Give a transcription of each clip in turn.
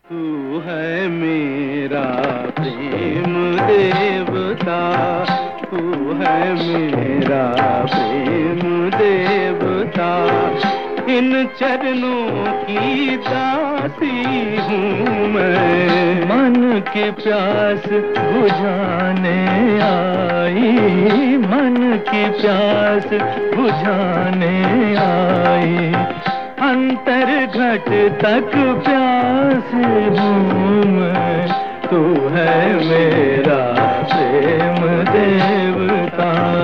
तू है मेरा प्रेम देवता, तू है मेरा प्रेम देवता। इन चरणों की दासी हूँ मैं, मन की प्यास बुझाने आई, मन की प्यास बुझाने आई। अंतर घट तक प्यास हूँ मैं, तू है मेरा प्रेम देवता।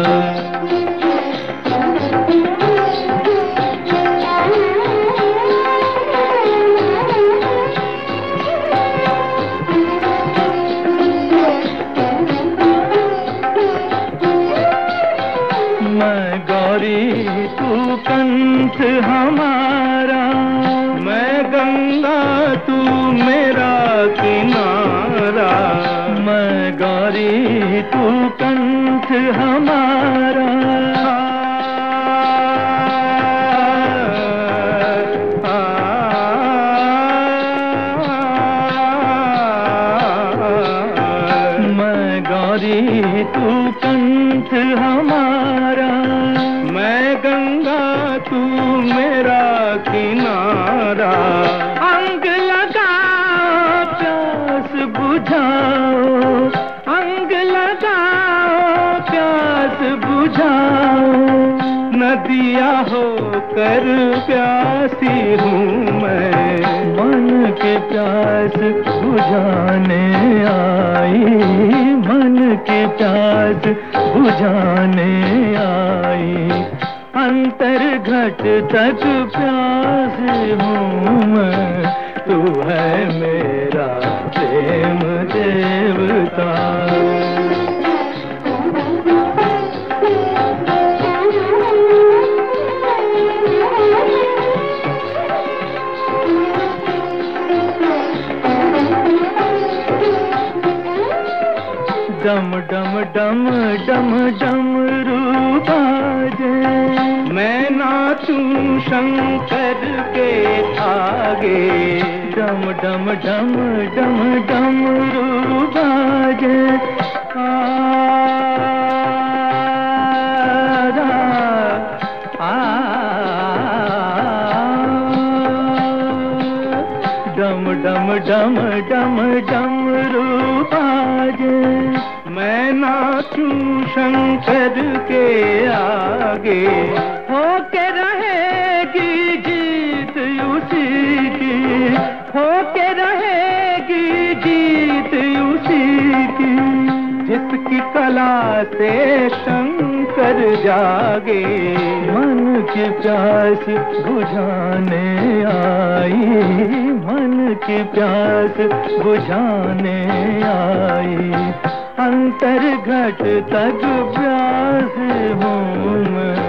मैं गौरी तू कंठ हमारा, मैं गंगा तू मेरा किनारा। मैं गौरी तू कंठ हमारा। मैं गौरी तू कंठ हमारा, मैं गंगा तू मेरा किनारा। अंग लगाओ प्यास बुझाओ, अंग लगाओ प्यास बुझाओ। नदिया होकर प्यासी हूँ मैं, मन की प्यास बुझाने आई, मन की प्यास बुझाने आई। अंतर घट तक प्यास हूँ मैं, तू है मेरा प्रेम देवता। डम डम डम डम डम रूबाजे, मैं नाचूं शंकर के आगे। डम डम डम डम डम रूबाजे। डम डम डम डम डम रूबाजे। मैं नाचूं शंकर के आगे। होके रहेगी जीत उसी की, होके रहेगी जीत उसी की। जिसकी कला से शंकर जागे। मन की प्यास बुझाने आई, मन की प्यास बुझाने आई। अंतर घट तक प्यास हूँ मैं,